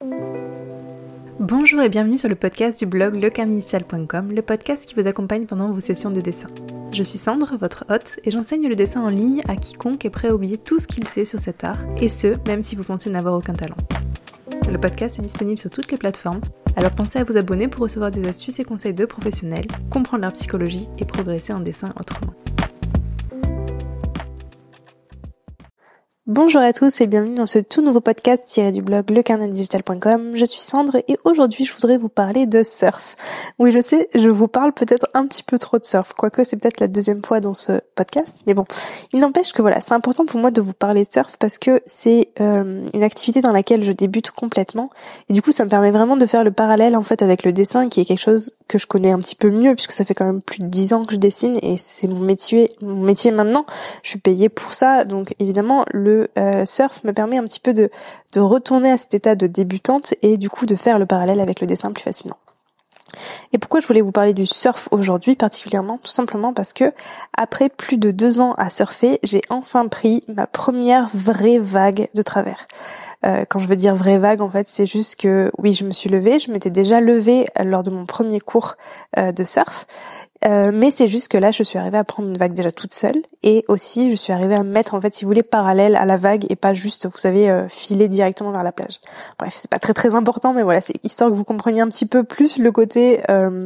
Bonjour et bienvenue sur le podcast du blog lecarnetdigital.com, le podcast qui vous accompagne pendant vos sessions de dessin. Je suis Sandre, votre hôte, et j'enseigne le dessin en ligne à quiconque est prêt à oublier tout ce qu'il sait sur cet art, et ce, même si vous pensez n'avoir aucun talent. Le podcast est disponible sur toutes les plateformes, alors pensez à vous abonner pour recevoir des astuces et conseils de professionnels, comprendre leur psychologie et progresser en dessin autrement. Bonjour à tous et bienvenue dans ce tout nouveau podcast tiré du blog lecarnetdigital.com. Je suis Sandre et aujourd'hui je voudrais vous parler de surf. Oui, je sais, je vous parle peut-être un petit peu trop de surf, quoique c'est peut-être la deuxième fois dans ce podcast, mais bon, il n'empêche que voilà, c'est important pour moi de vous parler de surf parce que c'est une activité dans laquelle je débute complètement et du coup ça me permet vraiment de faire le parallèle en fait avec le dessin qui est quelque chose que je connais un petit peu mieux puisque ça fait quand même plus de 10 ans que je dessine et c'est mon métier maintenant. Je suis payée pour ça, donc évidemment le surf me permet un petit peu de retourner à cet état de débutante et du coup de faire le parallèle avec le dessin plus facilement. Et pourquoi je voulais vous parler du surf aujourd'hui particulièrement? Tout simplement parce que après plus de 2 ans à surfer, j'ai enfin pris ma première vraie vague de travers. Quand je veux dire vraie vague, en fait, c'est juste que oui, je me suis levée, je m'étais déjà levée lors de mon premier cours de surf. Mais c'est juste que là je suis arrivée à prendre une vague déjà toute seule et aussi je suis arrivée à me mettre en fait si vous voulez parallèle à la vague et pas juste vous savez filer directement vers la plage. Bref, c'est pas très important mais voilà, c'est histoire que vous compreniez un petit peu plus le côté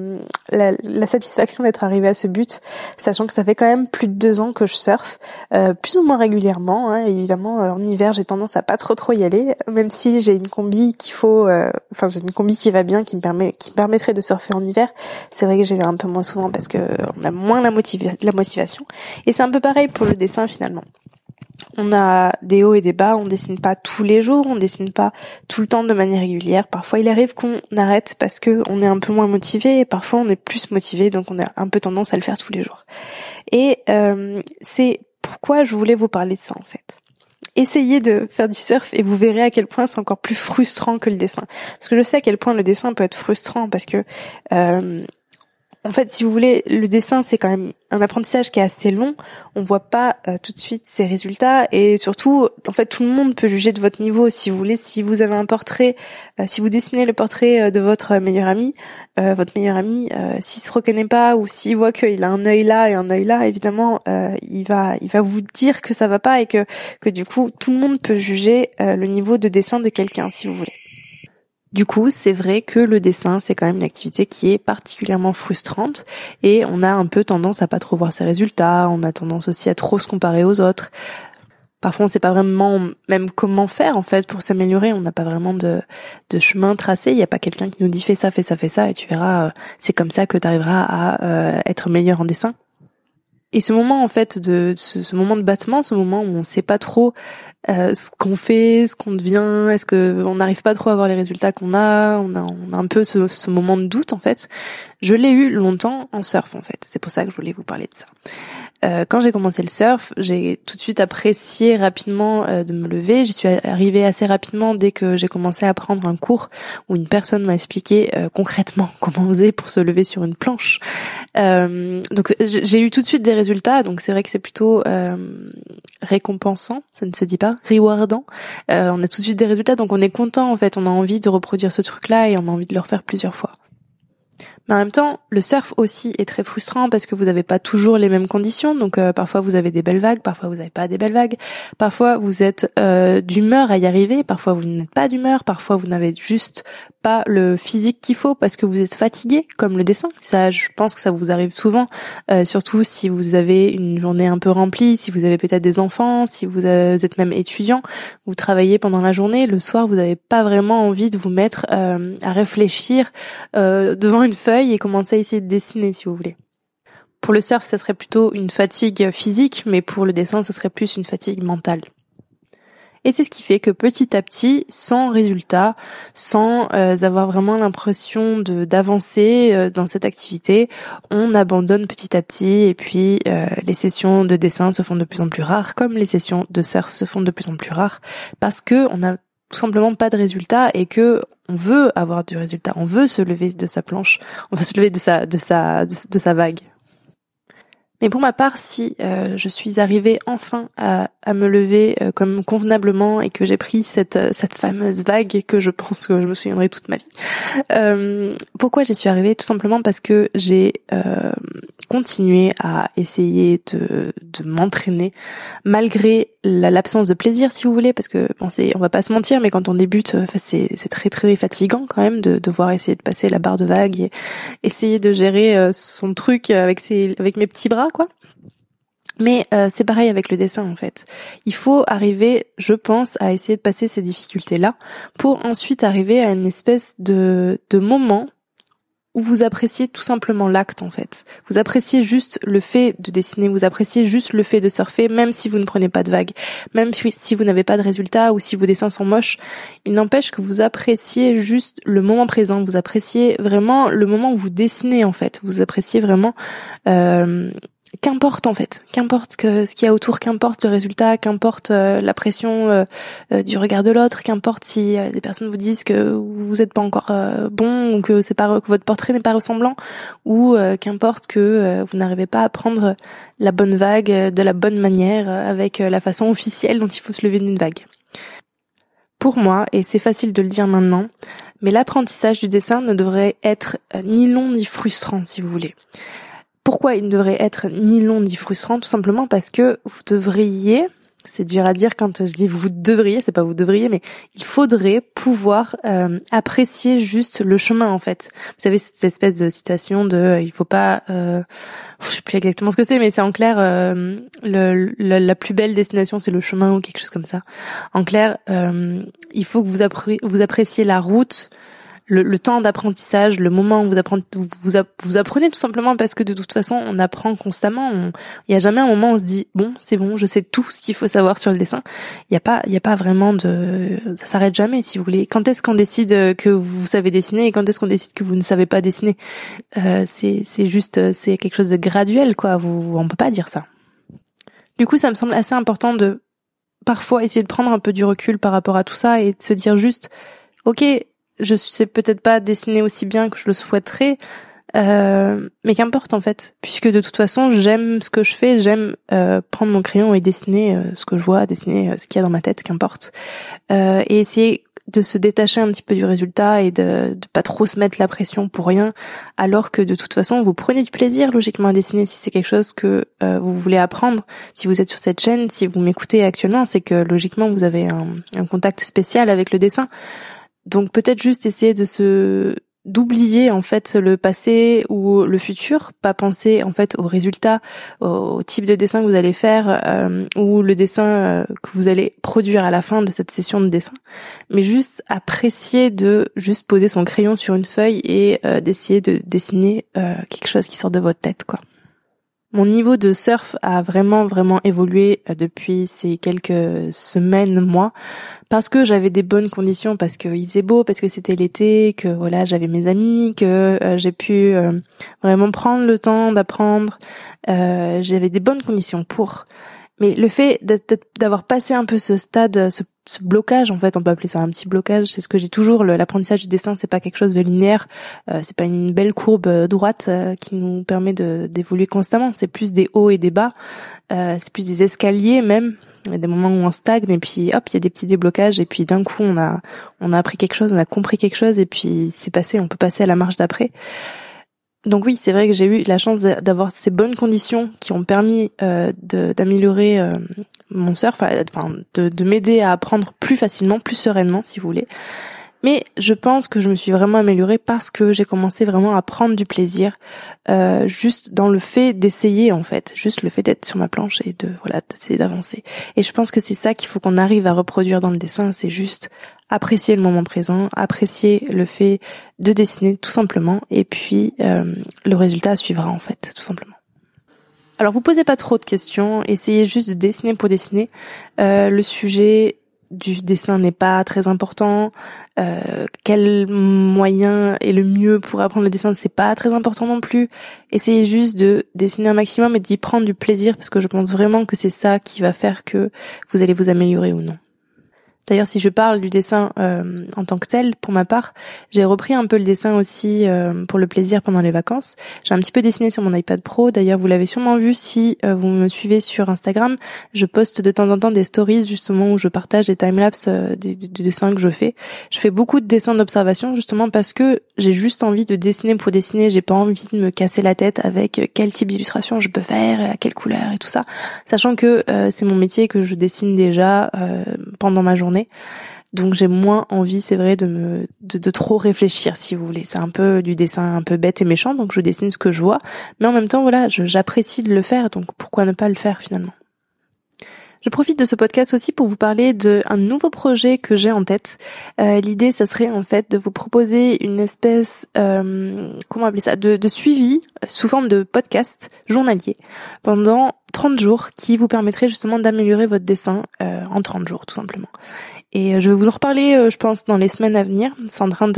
la satisfaction d'être arrivée à ce but, sachant que ça fait quand même plus de 2 ans que je surfe, plus ou moins régulièrement, hein. Évidemment en hiver j'ai tendance à pas trop y aller, même si j'ai une combi qu'il faut j'ai une combi qui va bien, qui me permettrait de surfer en hiver. C'est vrai que j'y vais un peu moins souvent parce que on a moins la motivation. Et c'est un peu pareil pour le dessin finalement. On a des hauts et des bas, on dessine pas tous les jours, on dessine pas tout le temps de manière régulière. Parfois il arrive qu'on arrête parce que on est un peu moins motivé et parfois on est plus motivé donc on a un peu tendance à le faire tous les jours. Et c'est pourquoi je voulais vous parler de ça en fait. Essayez de faire du surf et vous verrez à quel point c'est encore plus frustrant que le dessin. Parce que je sais à quel point le dessin peut être frustrant parce que en fait, si vous voulez, le dessin, c'est quand même un apprentissage qui est assez long. On voit pas tout de suite ses résultats et surtout, en fait, tout le monde peut juger de votre niveau. Si vous voulez, si vous avez un portrait, si vous dessinez le portrait de votre meilleur ami, s'il se reconnaît pas ou s'il voit qu'il a un œil là et un œil là, évidemment, il va vous dire que ça va pas et que du coup, tout le monde peut juger le niveau de dessin de quelqu'un, si vous voulez. Du coup, c'est vrai que le dessin, c'est quand même une activité qui est particulièrement frustrante et on a un peu tendance à pas trop voir ses résultats, on a tendance aussi à trop se comparer aux autres. Parfois, on sait pas vraiment même comment faire en fait pour s'améliorer, on n'a pas vraiment de chemin tracé, il y a pas quelqu'un qui nous dit fais ça et tu verras, c'est comme ça que tu arriveras à être meilleur en dessin. Et ce moment en fait ce moment de battement, ce moment où on sait pas trop ce qu'on fait, ce qu'on devient, est-ce que on n'arrive pas trop à voir les résultats qu'on a, on a un peu ce moment de doute en fait. Je l'ai eu longtemps en surf en fait. C'est pour ça que je voulais vous parler de ça. Quand j'ai commencé le surf, j'ai tout de suite apprécié rapidement de me lever. J'y suis arrivée assez rapidement dès que j'ai commencé à prendre un cours où une personne m'a expliqué concrètement comment on faisait pour se lever sur une planche. Donc j'ai eu tout de suite des résultats, donc c'est vrai que c'est plutôt récompensant, ça ne se dit pas, rewardant. On a tout de suite des résultats, donc on est content en fait, on a envie de reproduire ce truc-là et on a envie de le refaire plusieurs fois. Mais en même temps, le surf aussi est très frustrant parce que vous n'avez pas toujours les mêmes conditions. Donc parfois vous avez des belles vagues, parfois vous n'avez pas des belles vagues. Parfois vous êtes d'humeur à y arriver, parfois vous n'êtes pas d'humeur, parfois vous n'avez juste pas le physique qu'il faut parce que vous êtes fatigué, comme le dessin. Ça, je pense que ça vous arrive souvent, surtout si vous avez une journée un peu remplie, si vous avez peut-être des enfants, si vous êtes même étudiant, vous travaillez pendant la journée, le soir vous n'avez pas vraiment envie de vous mettre à réfléchir devant une feuille et commencer à essayer de dessiner si vous voulez. Pour le surf, ça serait plutôt une fatigue physique, mais pour le dessin, ça serait plus une fatigue mentale. Et c'est ce qui fait que petit à petit, sans résultat, sans avoir vraiment l'impression d'avancer dans cette activité, on abandonne petit à petit et puis les sessions de dessin se font de plus en plus rares, comme les sessions de surf se font de plus en plus rares, parce que on a tout simplement pas de résultat et que on veut avoir du résultat, on veut se lever de sa planche, on veut se lever de sa vague. Mais pour ma part, si je suis arrivée enfin à me lever comme convenablement et que j'ai pris cette fameuse vague que je pense que je me souviendrai toute ma vie. Pourquoi j'y suis arrivée? Tout simplement parce que j'ai continué à essayer de m'entraîner malgré l'absence de plaisir, si vous voulez, parce que bon, on va pas se mentir, mais quand on débute, c'est très très fatigant quand même de devoir essayer de passer la barre de vague et essayer de gérer son truc avec mes petits bras, quoi. Mais c'est pareil avec le dessin en fait. Il faut arriver, je pense, à essayer de passer ces difficultés-là pour ensuite arriver à une espèce de moment où vous appréciez tout simplement l'acte en fait. Vous appréciez juste le fait de dessiner, vous appréciez juste le fait de surfer, même si vous ne prenez pas de vagues, même si vous n'avez pas de résultats ou si vos dessins sont moches. Il n'empêche que vous appréciez juste le moment présent, vous appréciez vraiment le moment où vous dessinez en fait. Vous appréciez vraiment... qu'importe en fait, qu'importe ce qu'il y a autour, qu'importe le résultat, qu'importe la pression du regard de l'autre, qu'importe si des personnes vous disent que vous n'êtes pas encore bon ou que que votre portrait n'est pas ressemblant, ou qu'importe que vous n'arrivez pas à prendre la bonne vague de la bonne manière avec la façon officielle dont il faut se lever d'une vague. Pour moi, et c'est facile de le dire maintenant, mais l'apprentissage du dessin ne devrait être ni long ni frustrant si vous voulez. Pourquoi il ne devrait être ni long ni frustrant? Tout simplement parce que vous devriez, c'est dur à dire quand je dis vous devriez, c'est pas vous devriez, mais il faudrait pouvoir apprécier juste le chemin en fait. Vous savez, cette espèce de situation de il faut pas, je sais plus exactement ce que c'est, mais c'est en clair la plus belle destination c'est le chemin ou quelque chose comme ça. En clair, il faut que vous appréciez la route, le temps d'apprentissage, le moment où vous apprenez tout simplement parce que de toute façon on apprend constamment. Il y a jamais un moment où on se dit bon c'est bon, je sais tout ce qu'il faut savoir sur le dessin. Il y a pas vraiment ça s'arrête jamais si vous voulez. Quand est-ce qu'on décide que vous savez dessiner et quand est-ce qu'on décide que vous ne savez pas dessiner? C'est juste c'est quelque chose de graduel quoi. On peut pas dire ça. Du coup ça me semble assez important de parfois essayer de prendre un peu du recul par rapport à tout ça et de se dire juste ok, je sais peut-être pas dessiner aussi bien que je le souhaiterais, mais qu'importe en fait, puisque de toute façon j'aime ce que je fais, j'aime prendre mon crayon et dessiner ce que je vois, dessiner ce qu'il y a dans ma tête, qu'importe, et essayer de se détacher un petit peu du résultat et de pas trop se mettre la pression pour rien, alors que de toute façon vous prenez du plaisir logiquement à dessiner si c'est quelque chose que vous voulez apprendre. Si vous êtes sur cette chaîne, si vous m'écoutez actuellement, c'est que logiquement vous avez un contact spécial avec le dessin. Donc peut-être juste essayer d'oublier en fait le passé ou le futur, pas penser en fait au résultat, au type de dessin que vous allez faire ou le dessin que vous allez produire à la fin de cette session de dessin, mais juste apprécier de juste poser son crayon sur une feuille et d'essayer de dessiner quelque chose qui sort de votre tête quoi. Mon niveau de surf a vraiment évolué depuis ces quelques semaines, mois, parce que j'avais des bonnes conditions, parce qu'il faisait beau, parce que c'était l'été, que voilà, j'avais mes amis, que j'ai pu vraiment prendre le temps d'apprendre. J'avais des bonnes conditions pour. Mais le fait d'avoir passé un peu ce stade, ce blocage, en fait, on peut appeler ça un petit blocage, c'est ce que j'ai toujours, l'apprentissage du dessin, c'est pas quelque chose de linéaire, c'est pas une belle courbe droite qui nous permet d'évoluer constamment, c'est plus des hauts et des bas, c'est plus des escaliers même, il y a des moments où on stagne et puis hop, il y a des petits déblocages et puis d'un coup on a appris quelque chose, on a compris quelque chose et puis c'est passé, on peut passer à la marche d'après. Donc oui, c'est vrai que j'ai eu la chance d'avoir ces bonnes conditions qui ont permis d'améliorer mon surf, de m'aider à apprendre plus facilement, plus sereinement si vous voulez. Mais je pense que je me suis vraiment améliorée parce que j'ai commencé vraiment à prendre du plaisir juste dans le fait d'essayer en fait, juste le fait d'être sur ma planche et d'essayer d'avancer. Et je pense que c'est ça qu'il faut qu'on arrive à reproduire dans le dessin, c'est juste apprécier le moment présent, apprécier le fait de dessiner tout simplement et puis le résultat suivra en fait, tout simplement. Alors vous posez pas trop de questions, essayez juste de dessiner pour dessiner. Le sujet du dessin n'est pas très important. Quel moyen est le mieux pour apprendre le dessin, c'est pas très important non plus. Essayez juste de dessiner un maximum et d'y prendre du plaisir parce que je pense vraiment que c'est ça qui va faire que vous allez vous améliorer ou non. D'ailleurs, si je parle du dessin en tant que tel, pour ma part, j'ai repris un peu le dessin aussi pour le plaisir pendant les vacances. J'ai un petit peu dessiné sur mon iPad Pro. D'ailleurs, vous l'avez sûrement vu si vous me suivez sur Instagram. Je poste de temps en temps des stories justement où je partage des timelapses des dessins que je fais. Je fais beaucoup de dessins d'observation justement parce que j'ai juste envie de dessiner pour dessiner. J'ai pas envie de me casser la tête avec quel type d'illustration je peux faire, à quelle couleur et tout ça. Sachant que c'est mon métier, que je dessine déjà pendant ma journée. Donc j'ai moins envie, c'est vrai, de trop réfléchir, si vous voulez. C'est un peu du dessin un peu bête et méchant, donc je dessine ce que je vois. Mais en même temps, voilà, j'apprécie de le faire, donc pourquoi ne pas le faire finalement. Je profite de ce podcast aussi pour vous parler d'un nouveau projet que j'ai en tête. L'idée, ça serait en fait de vous proposer une espèce, comment appeler ça, de suivi sous forme de podcast journalier pendant 30 jours qui vous permettrait justement d'améliorer votre dessin en 30 jours tout simplement. Et je vais vous en reparler, je pense, dans les semaines à venir. Je suis en train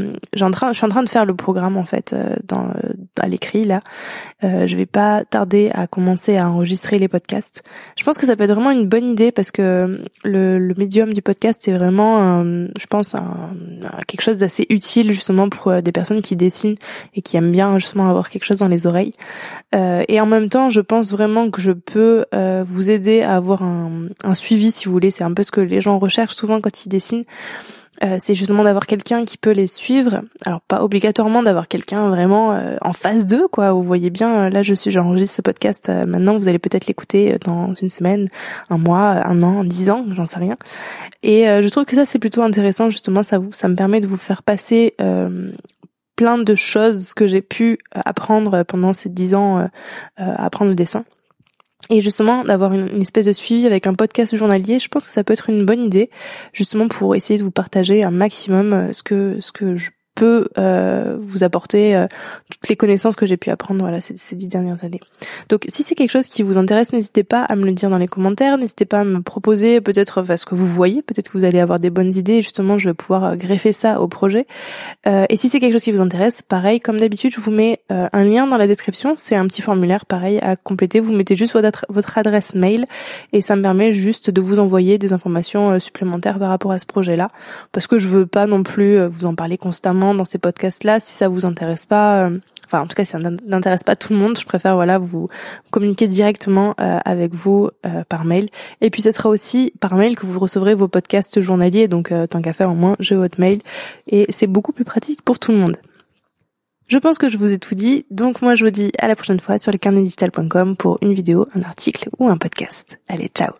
de faire le programme en fait à l'écrit là. Je vais pas tarder à commencer à enregistrer les podcasts. Je pense que ça peut être vraiment une bonne idée parce que le médium du podcast c'est vraiment, je pense, quelque chose d'assez utile justement pour des personnes qui dessinent et qui aiment bien justement avoir quelque chose dans les oreilles. Et en même temps, je pense vraiment que je peux vous aider à avoir un suivi si vous voulez. C'est un peu ce que les gens recherchent souvent quand ils dessinent. C'est justement d'avoir quelqu'un qui peut les suivre. Alors pas obligatoirement d'avoir quelqu'un vraiment en face d'eux, quoi. Vous voyez bien, là j'enregistre ce podcast maintenant, vous allez peut-être l'écouter dans une semaine, un mois, un an, 10 ans, j'en sais rien. Et je trouve que ça c'est plutôt intéressant justement, ça me permet de vous faire passer plein de choses que j'ai pu apprendre pendant ces 10 ans à apprendre le dessin. Et justement, d'avoir une espèce de suivi avec un podcast journalier, je pense que ça peut être une bonne idée, justement pour essayer de vous partager un maximum ce que je peux vous apporter toutes les connaissances que j'ai pu apprendre voilà ces 10 dernières années. Donc si c'est quelque chose qui vous intéresse, n'hésitez pas à me le dire dans les commentaires, n'hésitez pas à me proposer peut-être ce que vous voyez, peut-être que vous allez avoir des bonnes idées et justement je vais pouvoir greffer ça au projet. Et si c'est quelque chose qui vous intéresse, pareil, comme d'habitude, je vous mets un lien dans la description, c'est un petit formulaire pareil à compléter, vous mettez juste votre adresse mail et ça me permet juste de vous envoyer des informations supplémentaires par rapport à ce projet-là, parce que je veux pas non plus vous en parler constamment dans ces podcasts-là, si ça vous intéresse pas, enfin en tout cas si ça n'intéresse pas tout le monde, je préfère voilà vous communiquer directement avec vous par mail. Et puis ce sera aussi par mail que vous recevrez vos podcasts journaliers, donc tant qu'à faire au moins j'ai votre mail et c'est beaucoup plus pratique pour tout le monde. Je pense que je vous ai tout dit, donc moi je vous dis à la prochaine fois sur lecarnetdigital.com pour une vidéo, un article ou un podcast. Allez, ciao.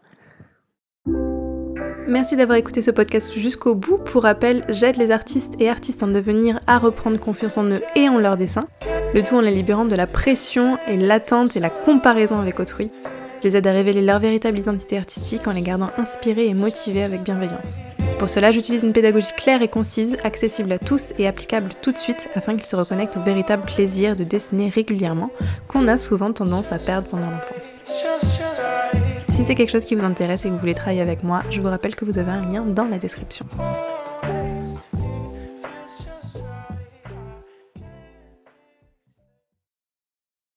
Merci d'avoir écouté ce podcast jusqu'au bout. Pour rappel, j'aide les artistes et artistes en devenir à reprendre confiance en eux et en leur dessin, le tout en les libérant de la pression et l'attente et la comparaison avec autrui. Je les aide à révéler leur véritable identité artistique en les gardant inspirés et motivés avec bienveillance. Pour cela, j'utilise une pédagogie claire et concise, accessible à tous et applicable tout de suite afin qu'ils se reconnectent au véritable plaisir de dessiner régulièrement qu'on a souvent tendance à perdre pendant l'enfance. Si c'est quelque chose qui vous intéresse et que vous voulez travailler avec moi, je vous rappelle que vous avez un lien dans la description.